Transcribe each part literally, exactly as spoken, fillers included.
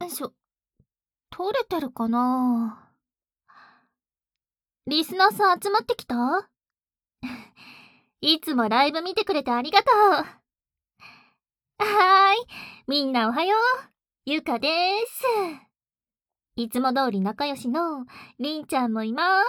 よいしょ。取れてるかな。リスナーさん集まってきた？いつもライブ見てくれてありがとう。はーい、みんなおはよう。ゆかです。いつも通り仲良しのりんちゃんもいます。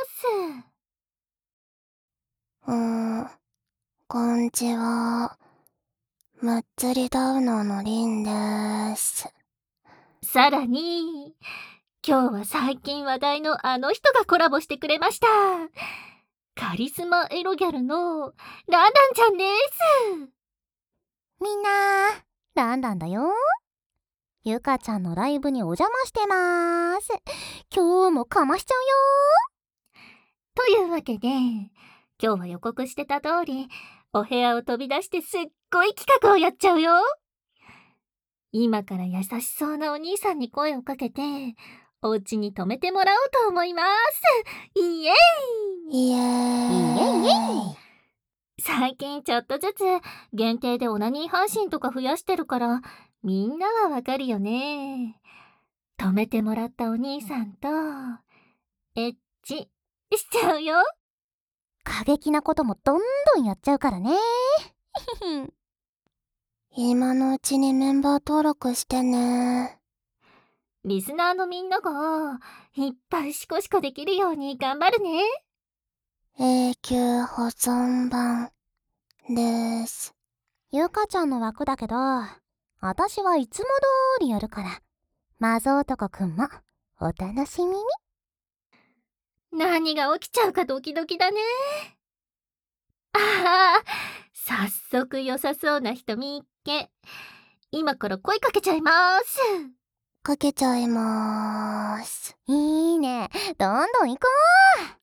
うーん、こんちは。むっつりダウナーのりんです。 さらに、今日は最近話題のあの人がコラボしてくれました。カリスマエロギャルのランランちゃんです。 みんな、ランランだよ。ゆかちゃんのライブにお邪魔してまーす。今日もかましちゃうよ。 というわけで、今日は予告してた通り、お部屋を飛び出してすっごい企画をやっちゃうよ。今から優しそうなお兄さんに声をかけて、お家に泊めてもらおうと思います。イエーイ！ イエーイ。 イエイイエイ。 最近ちょっとずつ限定でオナニー配信とか増やしてるから、みんなはわかるよね。泊めてもらったお兄さんと、エッチしちゃうよ。 過激なこともどんどんやっちゃうからね。 今のうちにメンバー登録してね。 リスナーのみんながいっぱいシコシコできるように頑張るね。 永久保存版です。 ゆかちゃんの枠だけど、あたしはいつも通りやるから、マゾ男くんもお楽しみに。 何が起きちゃうかドキドキだね。ああ、早速良さそうな人見っけ。今から声かけちゃいます。 かけちゃいまーす。 いいね、どんどん行こう。